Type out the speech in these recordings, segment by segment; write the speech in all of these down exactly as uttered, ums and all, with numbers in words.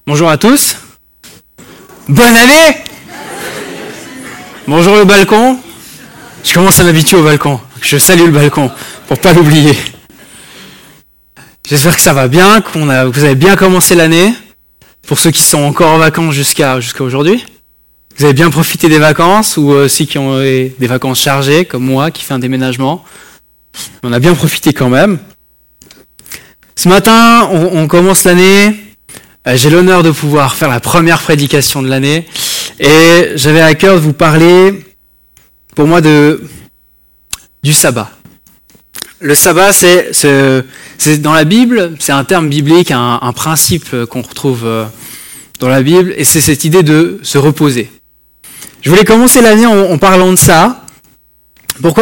Bonjour à tous. Bonne année. Bonjour le balcon. Je commence à m'habituer au balcon. Je salue le balcon pour pas l'oublier. J'espère que ça va bien, qu'on a, que vous avez bien commencé l'année. Pour ceux qui sont encore en vacances jusqu'à jusqu'à aujourd'hui, vous avez bien profité des vacances, ou aussi qui ont eu des vacances chargées, comme moi, qui fait un déménagement. On a bien profité quand même. Ce matin, on, on commence l'année. J'ai l'honneur de pouvoir faire la première prédication de l'année et j'avais à cœur de vous parler, pour moi, de du sabbat. Le sabbat, c'est, c'est, c'est dans la Bible, c'est un terme biblique, un, un principe qu'on retrouve dans la Bible, et c'est cette idée de se reposer. Je voulais commencer l'année en, en parlant de ça. Pourquoi ?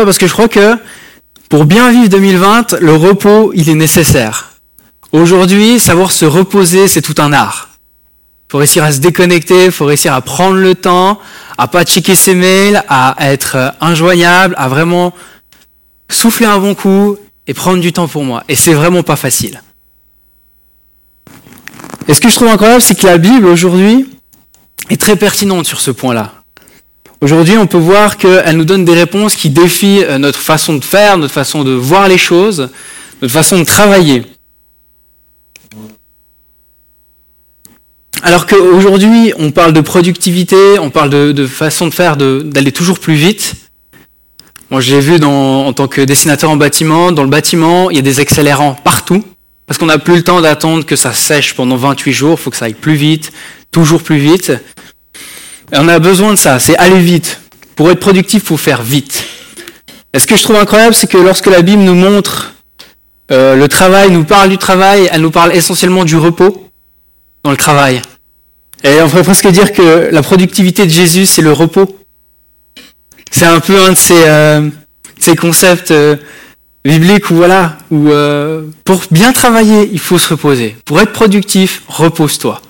Parce que je crois que pour bien vivre deux mille vingt, le repos, il est nécessaire. Aujourd'hui, savoir se reposer, c'est tout un art. Il faut réussir à se déconnecter, il faut réussir à prendre le temps, à pas checker ses mails, à être injoignable, à vraiment souffler un bon coup et prendre du temps pour moi. Et c'est vraiment pas facile. Et ce que je trouve incroyable, c'est que la Bible, aujourd'hui, est très pertinente sur ce point-là. Aujourd'hui, on peut voir qu'elle nous donne des réponses qui défient notre façon de faire, notre façon de voir les choses, notre façon de travailler. Alors qu'aujourd'hui, on parle de productivité, on parle de, de façon de faire, de, d'aller toujours plus vite. Moi, j'ai vu dans, en tant que dessinateur en bâtiment, dans le bâtiment, il y a des accélérants partout, parce qu'on n'a plus le temps d'attendre que ça sèche pendant vingt-huit jours, il faut que ça aille plus vite, toujours plus vite. Et on a besoin de ça, c'est aller vite. Pour être productif, il faut faire vite. Et ce que je trouve incroyable, c'est que lorsque la Bible nous montre euh, le travail, nous parle du travail, elle nous parle essentiellement du repos dans le travail. Et on pourrait presque dire que la productivité de Jésus, c'est le repos. C'est un peu un de ces, euh, ces concepts euh, bibliques où voilà, où euh, pour bien travailler, il faut se reposer. Pour être productif, repose-toi.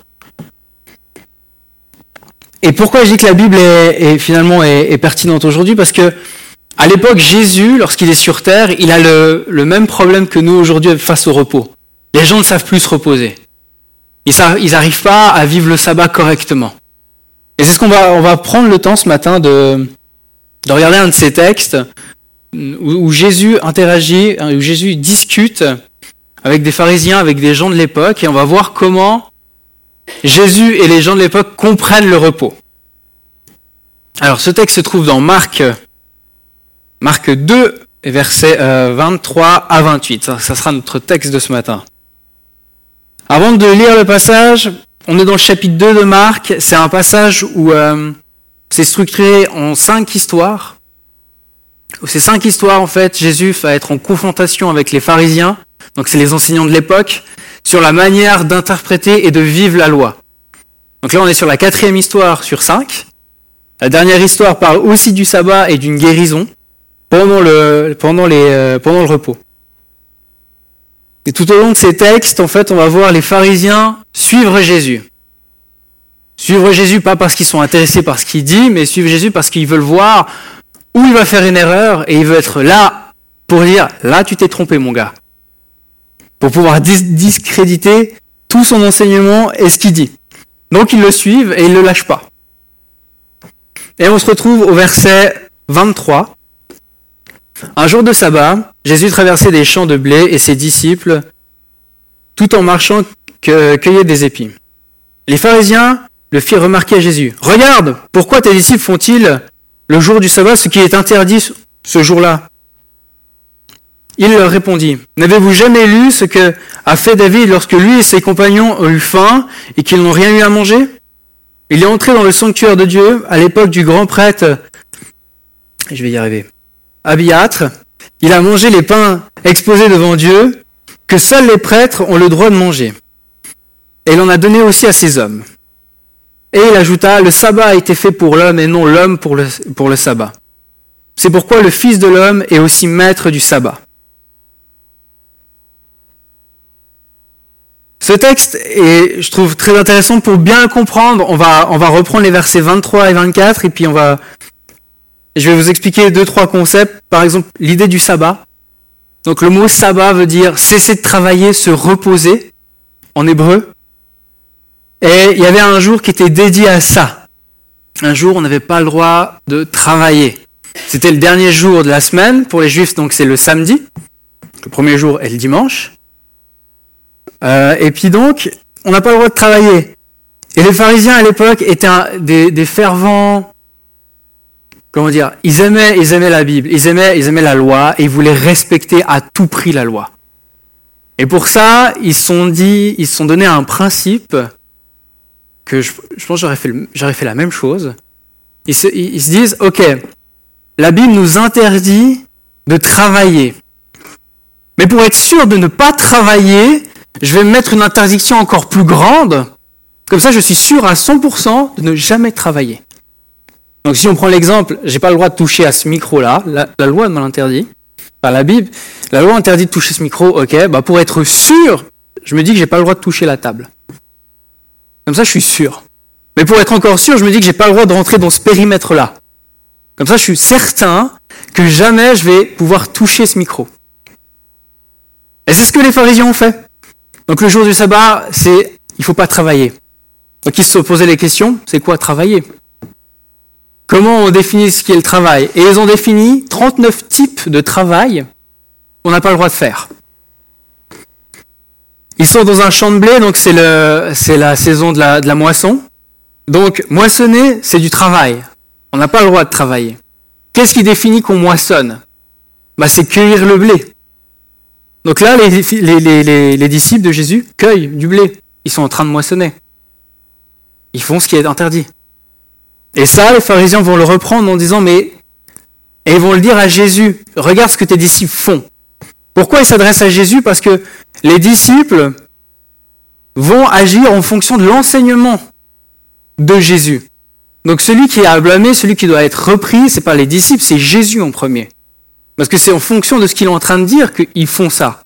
Et pourquoi je dis que la Bible est, est finalement est, est pertinente aujourd'hui ? Parce que à l'époque, Jésus, lorsqu'il est sur terre, il a le, le même problème que nous aujourd'hui face au repos. Les gens ne savent plus se reposer. Ils n'arrivent pas à vivre le sabbat correctement. Et c'est ce qu'on va, on va prendre le temps ce matin de, de regarder un de ces textes où, où Jésus interagit, où Jésus discute avec des pharisiens, avec des gens de l'époque, et on va voir comment Jésus et les gens de l'époque comprennent le repos. Alors ce texte se trouve dans Marc, Marc deux, versets vingt-trois à vingt-huit. Ça, ça sera notre texte de ce matin. Avant de lire le passage, on est dans le chapitre deux de Marc. C'est un passage où euh, c'est structuré en cinq histoires. Ces cinq histoires, en fait, Jésus va être en confrontation avec les pharisiens, donc c'est les enseignants de l'époque, sur la manière d'interpréter et de vivre la loi. Donc là, on est sur la quatrième histoire sur cinq. La dernière histoire parle aussi du sabbat et d'une guérison pendant le, pendant les, euh, pendant le repos. Et tout au long de ces textes, en fait, on va voir les pharisiens suivre Jésus. Suivre Jésus, pas parce qu'ils sont intéressés par ce qu'il dit, mais suivre Jésus parce qu'ils veulent voir où il va faire une erreur, et il veut être là pour dire, là tu t'es trompé mon gars. Pour pouvoir dis- discréditer tout son enseignement et ce qu'il dit. Donc ils le suivent et ils ne le lâchent pas. Et on se retrouve au verset vingt-trois. Un jour de sabbat, Jésus traversait des champs de blé et ses disciples, tout en marchant, que, cueillaient des épis. Les pharisiens le firent remarquer à Jésus. « Regarde, pourquoi tes disciples font-ils le jour du sabbat ce qui est interdit ce jour-là » Il leur répondit. « N'avez-vous jamais lu ce que a fait David lorsque lui et ses compagnons ont eu faim et qu'ils n'ont rien eu à manger ? Il est entré dans le sanctuaire de Dieu à l'époque du grand prêtre... » Je vais y arriver. Abiâtre, il a mangé les pains exposés devant Dieu, que seuls les prêtres ont le droit de manger. Et il en a donné aussi à ses hommes. Et il ajouta, le sabbat a été fait pour l'homme et non l'homme pour le, pour le sabbat. C'est pourquoi le Fils de l'homme est aussi maître du sabbat. Ce texte est, je trouve, très intéressant pour bien le comprendre. On va, on va reprendre les versets vingt-trois et vingt-quatre et puis on va... Je vais vous expliquer deux, trois concepts. Par exemple, l'idée du sabbat. Donc le mot sabbat veut dire cesser de travailler, se reposer en hébreu. Et il y avait un jour qui était dédié à ça. Un jour, on n'avait pas le droit de travailler. C'était le dernier jour de la semaine. Pour les Juifs, donc c'est le samedi. Le premier jour est le dimanche. Euh, et puis donc, on n'a pas le droit de travailler. Et les pharisiens à l'époque étaient un, des, des fervents, comment dire, ils aimaient, ils aimaient la Bible, ils aimaient, ils aimaient la loi et ils voulaient respecter à tout prix la loi. Et pour ça, ils se sont dit, ils se sont donné un principe que je, je pense que j'aurais fait, j'aurais fait la même chose. Ils se, ils se disent, ok, la Bible nous interdit de travailler. Mais pour être sûr de ne pas travailler, je vais mettre une interdiction encore plus grande. Comme ça, je suis sûr à cent pour cent de ne jamais travailler. Donc si on prend l'exemple, j'ai pas le droit de toucher à ce micro-là, la, la loi me l'interdit, par la Bible, la loi interdit de toucher ce micro, ok, bah pour être sûr, je me dis que j'ai pas le droit de toucher la table. Comme ça, je suis sûr. Mais pour être encore sûr, je me dis que j'ai pas le droit de rentrer dans ce périmètre-là. Comme ça, je suis certain que jamais je vais pouvoir toucher ce micro. Et c'est ce que les pharisiens ont fait. Donc le jour du sabbat, c'est il faut pas travailler. Donc ils se sont posé les questions, c'est quoi travailler ? Comment on définit ce qu'est le travail ? Et ils ont défini trente-neuf types de travail qu'on n'a pas le droit de faire. Ils sont dans un champ de blé, donc c'est, le, c'est la saison de la, de la moisson. Donc moissonner, c'est du travail. On n'a pas le droit de travailler. Qu'est-ce qui définit qu'on moissonne ? Bah, c'est cueillir le blé. Donc là, les, les, les, les, les disciples de Jésus cueillent du blé. Ils sont en train de moissonner. Ils font ce qui est interdit. Et ça, les pharisiens vont le reprendre en disant, mais, et ils vont le dire à Jésus, regarde ce que tes disciples font. Pourquoi ils s'adressent à Jésus ? Parce que les disciples vont agir en fonction de l'enseignement de Jésus. Donc celui qui est à blâmer, celui qui doit être repris, c'est pas les disciples, c'est Jésus en premier. Parce que c'est en fonction de ce qu'il est en train de dire qu'ils font ça.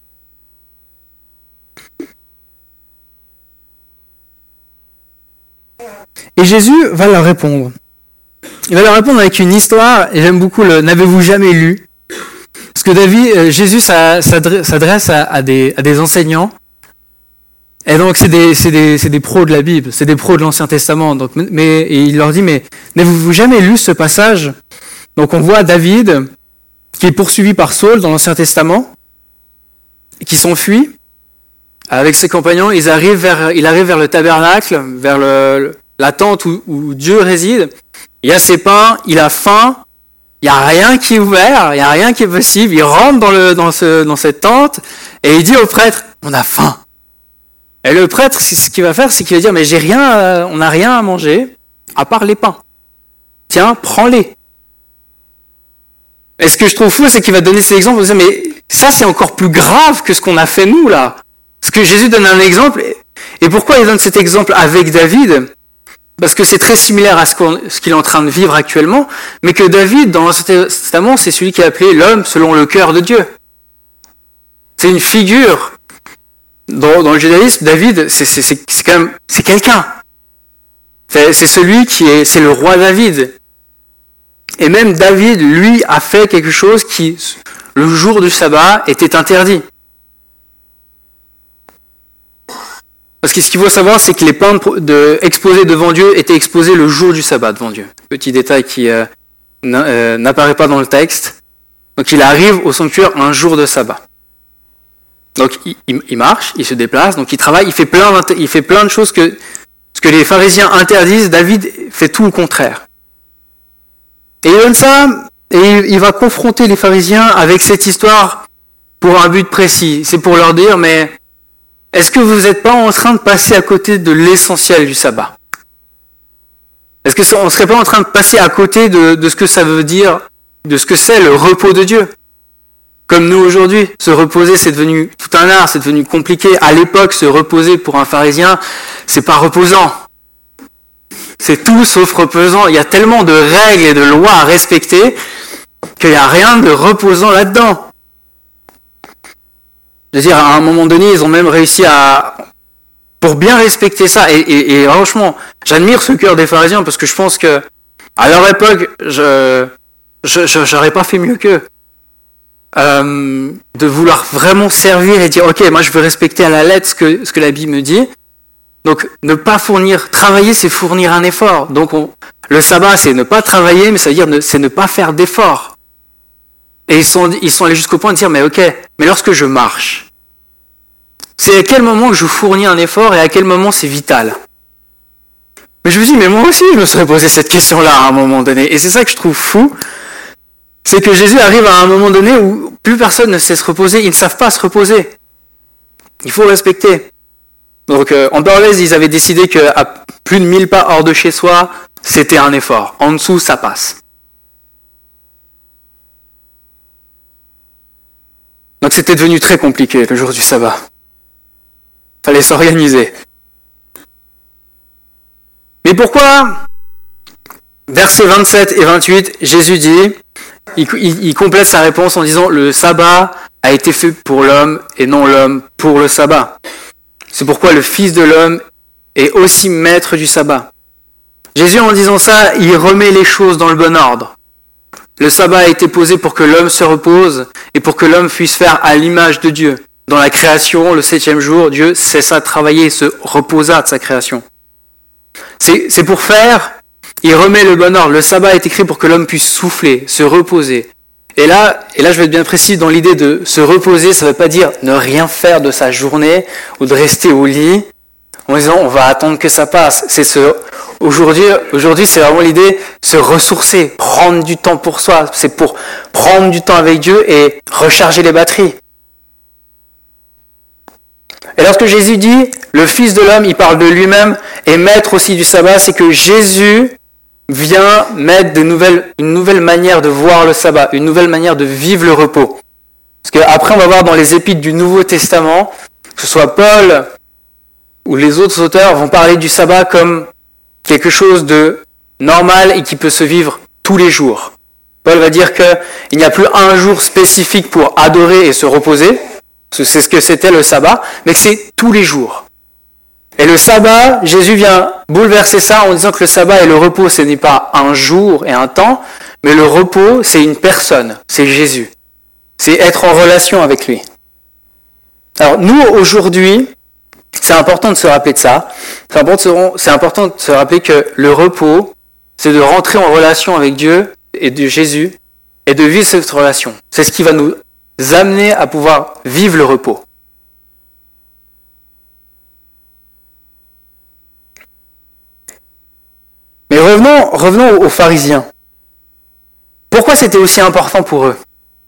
Et Jésus va leur répondre. Il va leur répondre avec une histoire, et j'aime beaucoup le « n'avez-vous jamais lu ?» Parce que David, euh, Jésus s'adresse à, à, des, à des enseignants, et donc c'est des, c'est, des, c'est des pros de la Bible, c'est des pros de l'Ancien Testament. Donc, mais, et il leur dit « mais n'avez-vous jamais lu ce passage ?» Donc on voit David, qui est poursuivi par Saul dans l'Ancien Testament, qui s'enfuit avec ses compagnons. Ils arrivent vers, il arrive vers le tabernacle, vers le, la tente où, où Dieu réside. Il y a ses pains, il a faim, il n'y a rien qui est ouvert, il n'y a rien qui est possible. Il rentre dans, le, dans, ce, dans cette tente et il dit au prêtre, on a faim. Et le prêtre, ce qu'il va faire, c'est qu'il va dire, mais j'ai rien, on n'a rien à manger, à part les pains. Tiens, prends-les. Et ce que je trouve fou, c'est qu'il va donner ces exemples, il va dire, mais ça c'est encore plus grave que ce qu'on a fait nous là. Parce que Jésus donne un exemple, et pourquoi il donne cet exemple avec David ? Parce que c'est très similaire à ce, qu'on, ce qu'il est en train de vivre actuellement, mais que David, dans l'Ancien Testament, c'est celui qui est appelé l'homme selon le cœur de Dieu. C'est une figure. Dans, dans le judaïsme, David, c'est, c'est, c'est, c'est quand même, c'est quelqu'un. C'est, c'est celui qui est, c'est le roi David. Et même David, lui, a fait quelque chose qui, le jour du sabbat, était interdit. Parce que ce qu'il faut savoir, c'est que les pains de, exposés devant Dieu étaient exposés le jour du sabbat devant Dieu. Petit détail qui euh, n'apparaît pas dans le texte. Donc il arrive au sanctuaire un jour de sabbat. Donc il, il marche, il se déplace, donc il travaille, il fait plein, il fait plein de choses que ce que les pharisiens interdisent. David fait tout le contraire. Et il donne ça, et il va confronter les pharisiens avec cette histoire pour un but précis. C'est pour leur dire, mais est-ce que vous n'êtes pas en train de passer à côté de l'essentiel du sabbat ? Est-ce qu'on ne serait pas en train de passer à côté de, de ce que ça veut dire, de ce que c'est le repos de Dieu ? Comme nous aujourd'hui, se reposer c'est devenu tout un art, c'est devenu compliqué. À l'époque, se reposer pour un pharisien, c'est pas reposant. C'est tout sauf reposant. Il y a tellement de règles et de lois à respecter qu'il n'y a rien de reposant là-dedans. Je veux dire, à un moment donné, ils ont même réussi à, pour bien respecter ça. Et, et, et franchement, j'admire ce cœur des pharisiens parce que je pense que, à leur époque, je, je, je j'aurais pas fait mieux qu'eux. Euh, de vouloir vraiment servir et dire, ok, moi je veux respecter à la lettre ce que, ce que la Bible me dit. Donc, ne pas fournir, travailler, c'est fournir un effort. Donc, on, le sabbat, c'est ne pas travailler, mais ça veut dire ne, c'est ne pas faire d'effort. Et ils sont, ils sont allés jusqu'au point de dire, mais ok, mais lorsque je marche, c'est à quel moment que je fournis un effort et à quel moment c'est vital? Mais je me dis, mais moi aussi, je me serais posé cette question-là à un moment donné. Et c'est ça que je trouve fou, c'est que Jésus arrive à un moment donné où plus personne ne sait se reposer, ils ne savent pas se reposer. Il faut respecter. Donc, euh, en Borlez, ils avaient décidé qu'à plus de mille pas hors de chez soi, c'était un effort. En dessous, ça passe. Donc, c'était devenu très compliqué le jour du sabbat. Fallait s'organiser. Mais pourquoi, versets vingt-sept et vingt-huit, Jésus dit, il, il, il complète sa réponse en disant, le sabbat a été fait pour l'homme et non l'homme pour le sabbat. C'est pourquoi le Fils de l'homme est aussi maître du sabbat. Jésus, en disant ça, il remet les choses dans le bon ordre. Le sabbat a été posé pour que l'homme se repose et pour que l'homme puisse faire à l'image de Dieu. Dans la création, le septième jour, Dieu cessa de travailler et se reposa de sa création. C'est, c'est pour faire, il remet le bon ordre. Le sabbat est écrit pour que l'homme puisse souffler, se reposer. Et là, et là, je vais être bien précis dans l'idée de se reposer, ça ne veut pas dire ne rien faire de sa journée ou de rester au lit en disant on va attendre que ça passe. C'est ce, aujourd'hui, aujourd'hui, c'est vraiment l'idée se ressourcer, prendre du temps pour soi. C'est pour prendre du temps avec Dieu et recharger les batteries. Et lorsque Jésus dit le Fils de l'homme, il parle de lui-même et maître aussi du sabbat, c'est que Jésus vient mettre de nouvelles, une nouvelle manière de voir le sabbat, une nouvelle manière de vivre le repos. Parce qu'après, on va voir dans les épîtres du Nouveau Testament, que ce soit Paul ou les autres auteurs vont parler du sabbat comme quelque chose de normal et qui peut se vivre tous les jours. Paul va dire qu'il n'y a plus un jour spécifique pour adorer et se reposer, parce que c'est ce que c'était le sabbat, mais que c'est tous les jours. Et le sabbat, Jésus vient bouleverser ça en disant que le sabbat et le repos, ce n'est pas un jour et un temps, mais le repos, c'est une personne, c'est Jésus. C'est être en relation avec lui. Alors nous, aujourd'hui, c'est important de se rappeler de ça. C'est important de se, c'est important de se rappeler que le repos, c'est de rentrer en relation avec Dieu et de Jésus et de vivre cette relation. C'est ce qui va nous amener à pouvoir vivre le repos. Mais revenons, revenons aux pharisiens. Pourquoi c'était aussi important pour eux?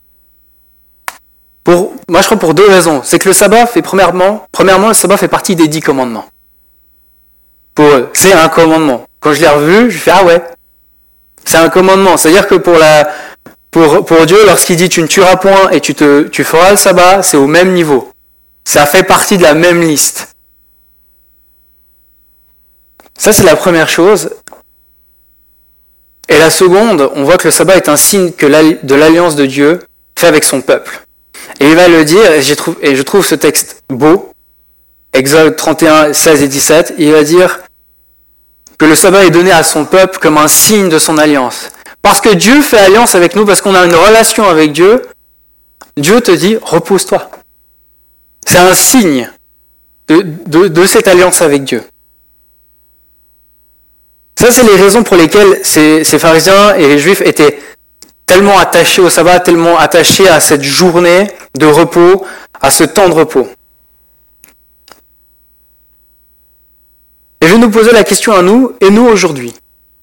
Pour, moi je crois pour deux raisons. C'est que le sabbat fait premièrement, premièrement le sabbat fait partie des dix commandements. Pour eux, c'est un commandement. Quand je l'ai revu, je fais ah ouais, c'est un commandement. C'est-à-dire que pour la, pour, pour Dieu, lorsqu'il dit tu ne tueras point et tu te, tu feras le sabbat, c'est au même niveau. Ça fait partie de la même liste. Ça c'est la première chose. Et la seconde, on voit que le sabbat est un signe que de l'alliance de Dieu fait avec son peuple. Et il va le dire, et je trouve, et je trouve ce texte beau, Exode trente et un, seize et dix-sept, il va dire que le sabbat est donné à son peuple comme un signe de son alliance. Parce que Dieu fait alliance avec nous, parce qu'on a une relation avec Dieu, Dieu te dit, repose-toi. C'est un signe de, de, de cette alliance avec Dieu. Ça, c'est les raisons pour lesquelles ces, ces pharisiens et les juifs étaient tellement attachés au sabbat, tellement attachés à cette journée de repos, à ce temps de repos. Et je vais nous poser la question à nous, et nous aujourd'hui?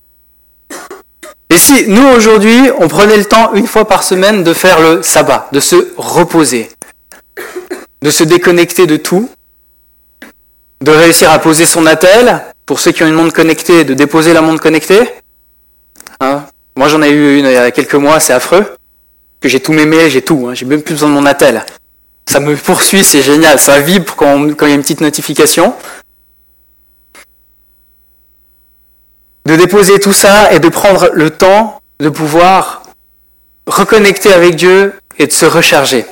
Et si nous aujourd'hui, on prenait le temps une fois par semaine de faire le sabbat, de se reposer, de se déconnecter de tout, de réussir à poser son attel, pour ceux qui ont une montre connectée, de déposer la montre connectée. Hein, moi j'en ai eu une il y a quelques mois, c'est affreux, que j'ai tous mes mails, j'ai tout, hein, j'ai même plus besoin de mon attel. Ça me poursuit, c'est génial, ça vibre quand, on, quand il y a une petite notification. De déposer tout ça et de prendre le temps de pouvoir reconnecter avec Dieu et de se recharger.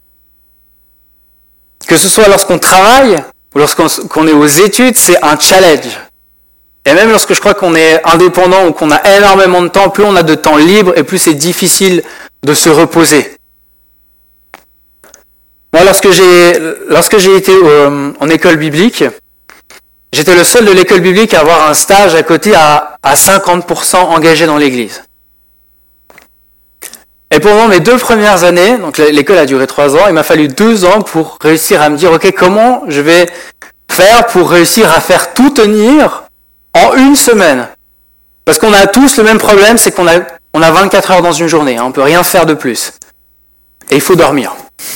Que ce soit lorsqu'on travaille ou lorsqu'on est aux études, c'est un challenge. Et même lorsque je crois qu'on est indépendant ou qu'on a énormément de temps, plus on a de temps libre et plus c'est difficile de se reposer. Moi, lorsque j'ai, lorsque j'ai été au, en école biblique, J'étais le seul de l'école biblique à avoir un stage à côté à, à cinquante pour cent engagé dans l'église. Et pendant mes deux premières années, donc l'école a duré trois ans, il m'a fallu deux ans pour réussir à me dire, ok, comment je vais faire pour réussir à faire tout tenir en une semaine? Parce qu'on a tous le même problème, c'est qu'on a, on a vingt-quatre heures dans une journée, hein, on ne peut rien faire de plus. Et il faut dormir.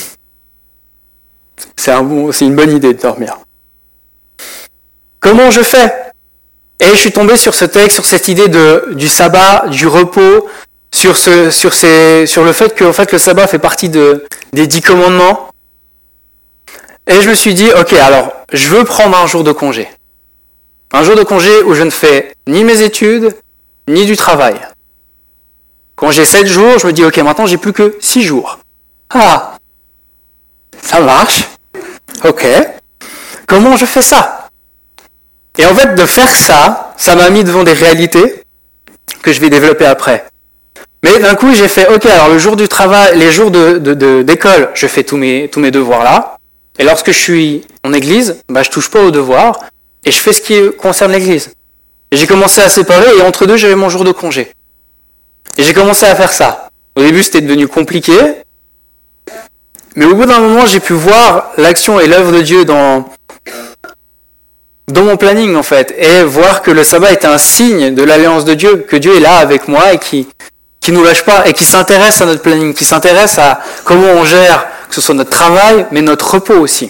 C'est, un bon, c'est une bonne idée de dormir. Comment je fais? Et je suis tombé sur ce texte, sur cette idée de, du sabbat, du repos, sur, ce, sur, ces, sur le fait que en fait, le sabbat fait partie de, des dix commandements. Et je me suis dit, ok, alors, je veux prendre un jour de congé. Un jour de congé où je ne fais ni mes études, ni du travail. Quand j'ai sept jours, je me dis, ok, maintenant j'ai plus que six jours. Ah, ça marche. Ok. Comment je fais ça? Et en fait, de faire ça, ça m'a mis devant des réalités que je vais développer après. Mais d'un coup, j'ai fait, ok, alors le jour du travail, les jours de, de, de, d'école, je fais tous mes, tous mes devoirs là. Et lorsque je suis en église, bah, je touche pas aux devoirs et je fais ce qui concerne l'église. Et j'ai commencé à séparer et entre deux, j'avais mon jour de congé. Et j'ai commencé à faire ça. Au début, c'était devenu compliqué. Mais au bout d'un moment, j'ai pu voir l'action et l'œuvre de Dieu dans, dans mon planning, en fait. Et voir que le sabbat était un signe de l'alliance de Dieu, que Dieu est là avec moi et qui, qui nous lâche pas et qui s'intéresse à notre planning, qui s'intéresse à comment on gère, que ce soit notre travail, mais notre repos aussi.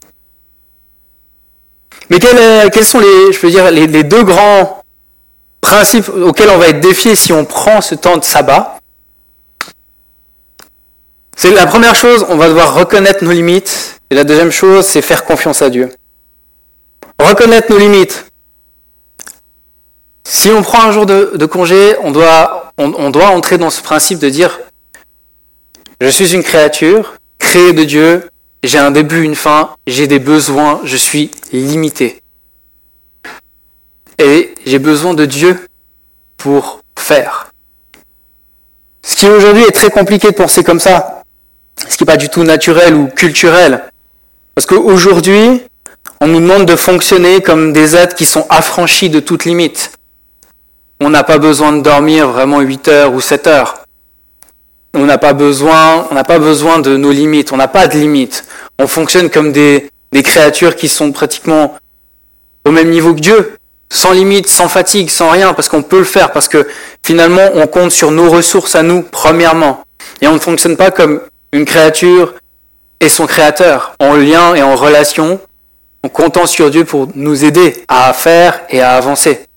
Mais quels, quels sont les, je peux dire, les, les deux grands principes auxquels on va être défié si on prend ce temps de sabbat? C'est la première chose, on va devoir reconnaître nos limites. Et la deuxième chose, c'est faire confiance à Dieu. Reconnaître nos limites. Si on prend un jour de, de congé, on doit, on, on doit entrer dans ce principe de dire « Je suis une créature, créée de Dieu, j'ai un début, une fin, j'ai des besoins, je suis limité. Et j'ai besoin de Dieu pour faire. » Ce qui aujourd'hui est très compliqué de penser comme ça, ce qui n'est pas du tout naturel ou culturel. Parce qu'aujourd'hui, on nous demande de fonctionner comme des êtres qui sont affranchis de toute limite. On n'a pas besoin de dormir vraiment huit heures ou sept heures. On n'a pas besoin, on n'a pas besoin de nos limites, on n'a pas de limites. On fonctionne comme des, des créatures qui sont pratiquement au même niveau que Dieu, sans limite, sans fatigue, sans rien, parce qu'on peut le faire, parce que finalement on compte sur nos ressources à nous, premièrement. Et on ne fonctionne pas comme une créature et son créateur, en lien et en relation, en comptant sur Dieu pour nous aider à faire et à avancer.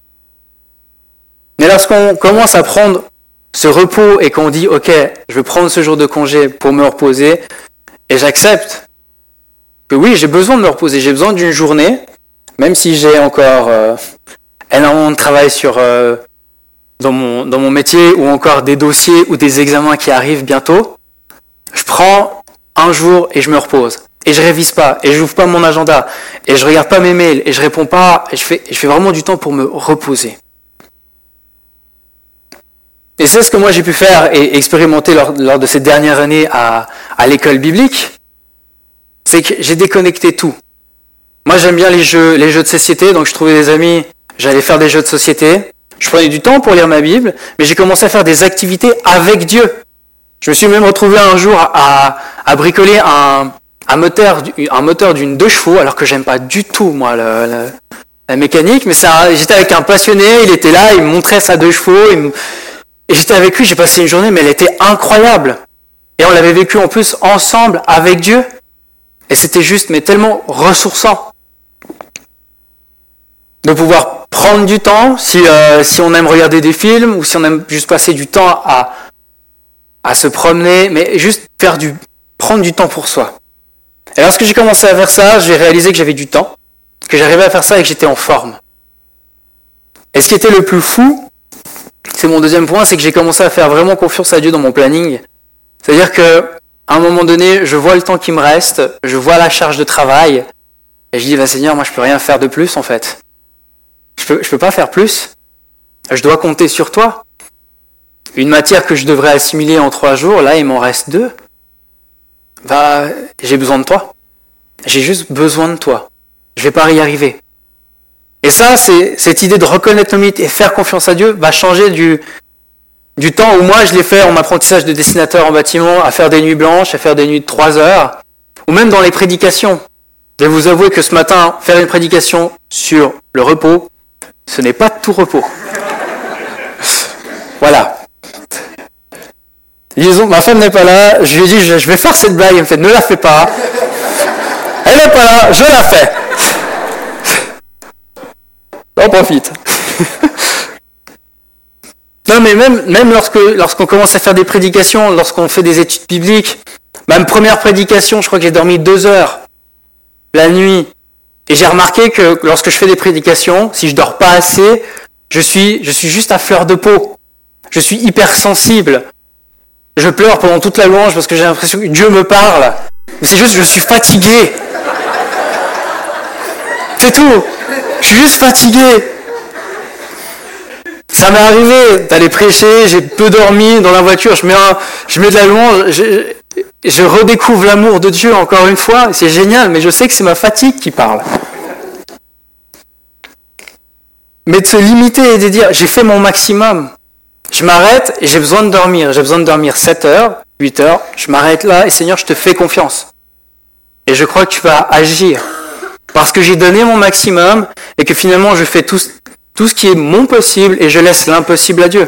Mais lorsqu'on commence à prendre ce repos et qu'on dit « Ok, je vais prendre ce jour de congé pour me reposer » et j'accepte que oui, j'ai besoin de me reposer, j'ai besoin d'une journée, même si j'ai encore euh, énormément de travail sur, euh, dans, mon, dans mon métier ou encore des dossiers ou des examens qui arrivent bientôt, je prends un jour et je me repose. Et je révise pas, et je n'ouvre pas mon agenda, et je regarde pas mes mails, et je réponds pas, et je fais, je fais vraiment du temps pour me reposer. Et c'est ce que moi j'ai pu faire et expérimenter lors, lors de ces dernières années à, à l'école biblique, c'est que j'ai déconnecté tout. Moi j'aime bien les jeux, les jeux de société, donc je trouvais des amis, j'allais faire des jeux de société, je prenais du temps pour lire ma Bible, mais j'ai commencé à faire des activités avec Dieu. Je me suis même retrouvé un jour à, à bricoler un, un moteur, un moteur d'une deux chevaux, alors que j'aime pas du tout moi le, le, la mécanique, mais ça, j'étais avec un passionné, il était là, il me montrait sa deux chevaux, il me, et j'étais avec lui, j'ai passé une journée, mais elle était incroyable. Et on l'avait vécu en plus ensemble avec Dieu. Et c'était juste, mais tellement ressourçant. De pouvoir prendre du temps, si, euh, si on aime regarder des films, ou si on aime juste passer du temps à, à se promener, mais juste faire du, prendre du temps pour soi. Et lorsque j'ai commencé à faire ça, j'ai réalisé que j'avais du temps, que j'arrivais à faire ça et que j'étais en forme. Et ce qui était le plus fou, c'est mon deuxième point, c'est que j'ai commencé à faire vraiment confiance à Dieu dans mon planning. C'est-à-dire que à un moment donné, je vois le temps qui me reste, je vois la charge de travail, et je dis, bah, Seigneur, moi je peux rien faire de plus en fait. Je peux, je peux pas faire plus. Je dois compter sur toi. Une matière que je devrais assimiler en trois jours, là il m'en reste deux. Bah, j'ai besoin de toi. J'ai juste besoin de toi. Je vais pas y arriver. Et ça, c'est, cette idée de reconnaître nos limites et faire confiance à Dieu va changer du, du temps où moi je l'ai fait en apprentissage de dessinateur en bâtiment, à faire des nuits blanches, à faire des nuits de trois heures, ou même dans les prédications. Je vais vous avouer que ce matin, faire une prédication sur le repos, ce n'est pas de tout repos. Voilà. Disons, ma femme n'est pas là, je lui ai dit, je vais faire cette blague, elle me fait, ne la fais pas. Elle n'est pas là, je la fais. On profite. Non, mais même, même lorsque, lorsqu'on commence à faire des prédications, lorsqu'on fait des études bibliques, même première prédication, je crois que j'ai dormi deux heures la nuit. Et j'ai remarqué que lorsque je fais des prédications, si je dors pas assez, je suis, je suis juste à fleur de peau. Je suis hypersensible. Je pleure pendant toute la louange parce que j'ai l'impression que Dieu me parle. Mais c'est juste que je suis fatigué. C'est tout. Je suis juste fatigué. Ça m'est arrivé d'aller prêcher, j'ai peu dormi dans la voiture, je mets, un, je mets de la louange, je, je redécouvre l'amour de Dieu encore une fois, c'est génial, mais je sais que c'est ma fatigue qui parle. Mais de se limiter et de dire, j'ai fait mon maximum, je m'arrête et j'ai besoin de dormir, j'ai besoin de dormir sept heures, huit heures, je m'arrête là et Seigneur, je te fais confiance. Et je crois que tu vas agir, parce que j'ai donné mon maximum et que finalement je fais tout Tout ce qui est mon possible et je laisse l'impossible à Dieu.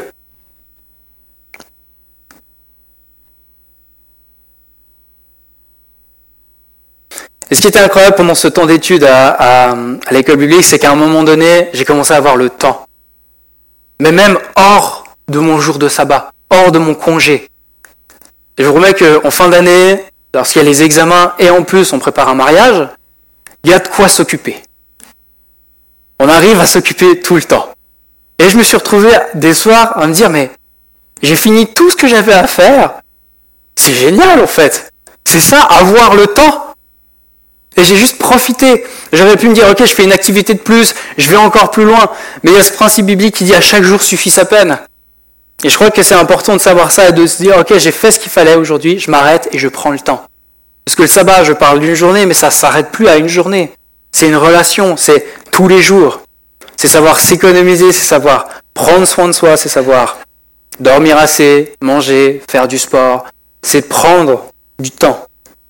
Et ce qui était incroyable pendant ce temps d'études à, à, à l'école biblique, c'est qu'à un moment donné, j'ai commencé à avoir le temps. Mais même hors de mon jour de sabbat, hors de mon congé. Et je vous promets qu'en fin d'année, lorsqu'il y a les examens et en plus on prépare un mariage, il y a de quoi s'occuper. On arrive à s'occuper tout le temps. Et je me suis retrouvé des soirs à me dire, mais j'ai fini tout ce que j'avais à faire. C'est génial en fait. C'est ça, avoir le temps. Et j'ai juste profité. J'aurais pu me dire, ok, je fais une activité de plus, je vais encore plus loin. Mais il y a ce principe biblique qui dit, à chaque jour suffit sa peine. Et je crois que c'est important de savoir ça et de se dire, ok, j'ai fait ce qu'il fallait aujourd'hui, je m'arrête et je prends le temps. Parce que le sabbat, je parle d'une journée, mais ça ne s'arrête plus à une journée. C'est une relation, c'est tous les jours. C'est savoir s'économiser, c'est savoir prendre soin de soi, c'est savoir dormir assez, manger, faire du sport. C'est prendre du temps.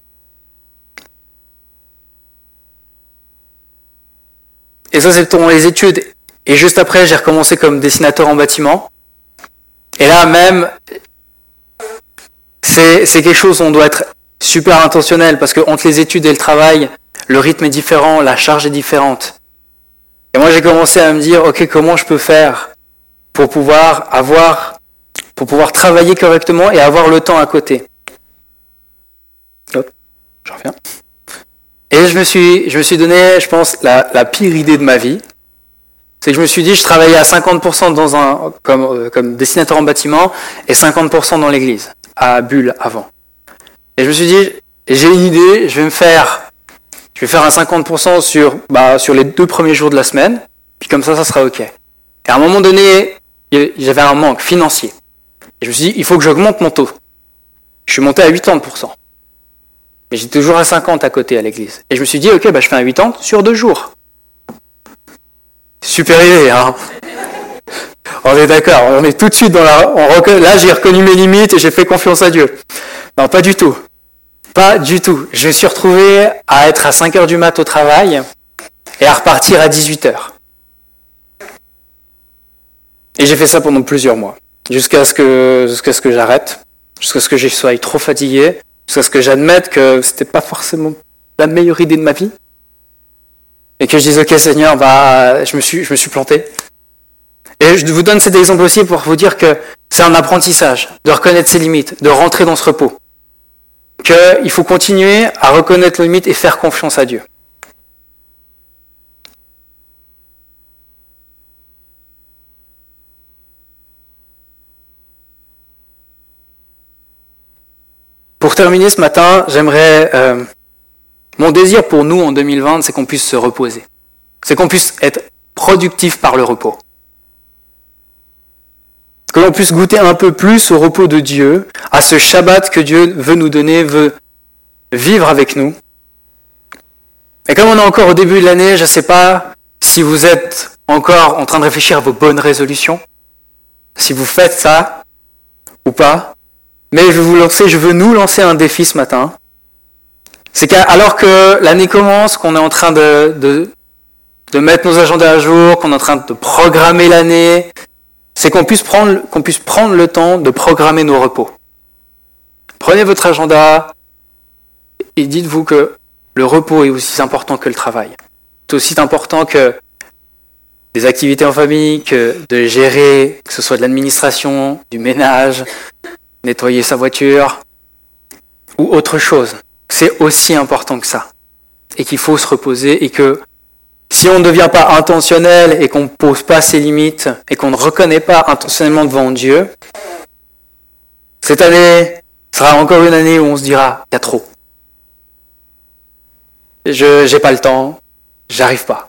Et ça, c'est pendant les études. Et juste après, j'ai recommencé comme dessinateur en bâtiment. Et là, même, c'est, c'est quelque chose où on doit être super intentionnel parce que entre les études et le travail, le rythme est différent, la charge est différente. Et moi, j'ai commencé à me dire, ok, comment je peux faire pour pouvoir avoir, pour pouvoir travailler correctement et avoir le temps à côté. Hop, je reviens. Et je me suis, je me suis donné, je pense, la, la pire idée de ma vie. C'est que je me suis dit, je travaillais à cinquante pour cent dans un, comme, comme dessinateur en bâtiment et cinquante pour cent dans l'église, à Bulle avant. Et je me suis dit, j'ai une idée, je vais me faire Je vais faire un cinquante pour cent sur, bah, sur les deux premiers jours de la semaine, puis comme ça, ça sera OK. Et à un moment donné, j'avais un manque financier. Et je me suis dit, il faut que j'augmente mon taux. Je suis monté à quatre-vingts pour cent. Mais j'étais toujours à cinquante à côté à l'église. Et je me suis dit, OK, bah, je fais un quatre-vingts sur deux jours. Super idée, hein. On est d'accord, on est tout de suite dans la... On reconna... Là, j'ai reconnu mes limites et j'ai fait confiance à Dieu. Non, pas du tout. Pas du tout. Je me suis retrouvé à être à cinq heures du mat au travail et à repartir à dix-huit heures. Et j'ai fait ça pendant plusieurs mois. Jusqu'à ce que, jusqu'à ce que j'arrête, jusqu'à ce que je sois trop fatigué, jusqu'à ce que j'admette que c'était pas forcément la meilleure idée de ma vie. Et que je dise, ok Seigneur, bah, je me suis, je me suis planté. Et je vous donne cet exemple aussi pour vous dire que c'est un apprentissage, de reconnaître ses limites, de rentrer dans ce repos. Qu'il faut continuer à reconnaître nos limites et faire confiance à Dieu. Pour terminer ce matin, j'aimerais... Euh, mon désir pour nous en deux mille vingt, c'est qu'on puisse se reposer. C'est qu'on puisse être productif par le repos. Que l'on puisse goûter un peu plus au repos de Dieu, à ce Shabbat que Dieu veut nous donner, veut vivre avec nous. Et comme on est encore au début de l'année, je ne sais pas si vous êtes encore en train de réfléchir à vos bonnes résolutions, si vous faites ça ou pas. Mais je vais vous lancer, je veux nous lancer un défi ce matin. C'est qu'alors que l'année commence, qu'on est en train de, de, de mettre nos agendas à jour, qu'on est en train de programmer l'année, c'est qu'on puisse prendre, qu'on puisse prendre le temps de programmer nos repos. Prenez votre agenda et dites-vous que le repos est aussi important que le travail. C'est aussi important que des activités en famille, que de gérer, que ce soit de l'administration, du ménage, nettoyer sa voiture ou autre chose. C'est aussi important que ça. Et qu'il faut se reposer et que si on ne devient pas intentionnel et qu'on ne pose pas ses limites et qu'on ne reconnaît pas intentionnellement devant Dieu, cette année sera encore une année où on se dira, il y a trop. Je n'ai pas le temps, j'arrive pas.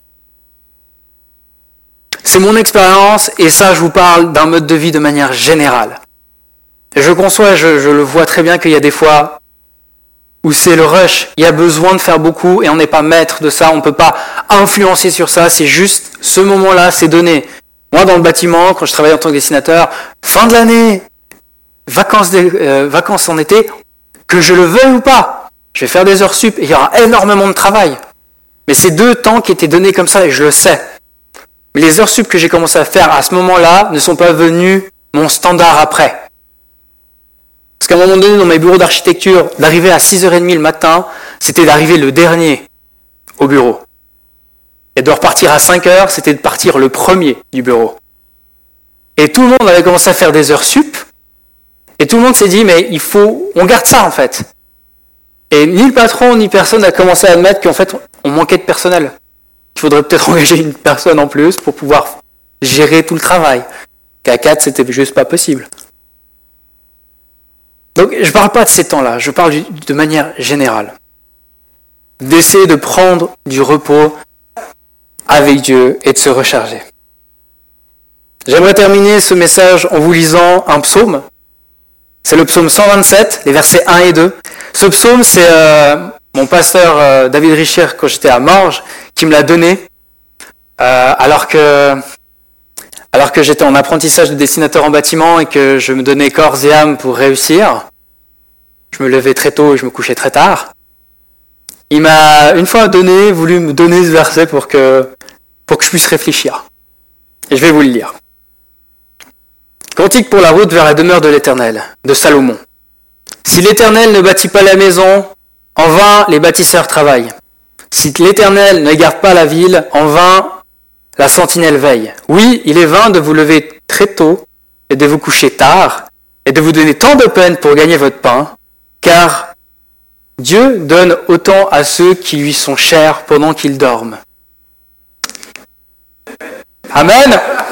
C'est mon expérience et ça, je vous parle d'un mode de vie de manière générale. Et je conçois, je, je le vois très bien qu'il y a des fois où c'est le rush, il y a besoin de faire beaucoup et on n'est pas maître de ça, on ne peut pas influencer sur ça, c'est juste ce moment-là, c'est donné. Moi, dans le bâtiment, quand je travaillais en tant que dessinateur, fin de l'année, vacances, de, euh, vacances en été, que je le veuille ou pas, je vais faire des heures sup et il y aura énormément de travail. Mais c'est deux temps qui étaient donnés comme ça et je le sais. Mais les heures sup que j'ai commencé à faire à ce moment-là ne sont pas venues mon standard après. Parce qu'à un moment donné, dans mes bureaux d'architecture, d'arriver à six heures trente le matin, c'était d'arriver le dernier au bureau. Et de repartir à cinq heures, c'était de partir le premier du bureau. Et tout le monde avait commencé à faire des heures sup, et tout le monde s'est dit, mais il faut, on garde ça en fait. Et ni le patron, ni personne n'a commencé à admettre qu'en fait, on manquait de personnel. Il faudrait peut-être engager une personne en plus pour pouvoir gérer tout le travail. Qu'à quatre, c'était juste pas possible. Donc, je ne parle pas de ces temps-là, je parle de manière générale. D'essayer de prendre du repos avec Dieu et de se recharger. J'aimerais terminer ce message en vous lisant un psaume. C'est le psaume cent vingt-sept, les versets un et deux. Ce psaume, c'est euh, mon pasteur euh, David Richer, quand j'étais à Morges, qui me l'a donné, euh, alors que... Alors que j'étais en apprentissage de dessinateur en bâtiment et que je me donnais corps et âme pour réussir, je me levais très tôt et je me couchais très tard. Il m'a une fois donné, voulu me donner ce verset pour que, pour que je puisse réfléchir. Et je vais vous le lire. Cantique pour la route vers la demeure de l'Éternel, de Salomon. Si l'Éternel ne bâtit pas la maison, en vain les bâtisseurs travaillent. Si l'Éternel ne garde pas la ville, en vain la sentinelle veille. Oui, il est vain de vous lever très tôt et de vous coucher tard et de vous donner tant de peine pour gagner votre pain, car Dieu donne autant à ceux qui lui sont chers pendant qu'ils dorment. Amen.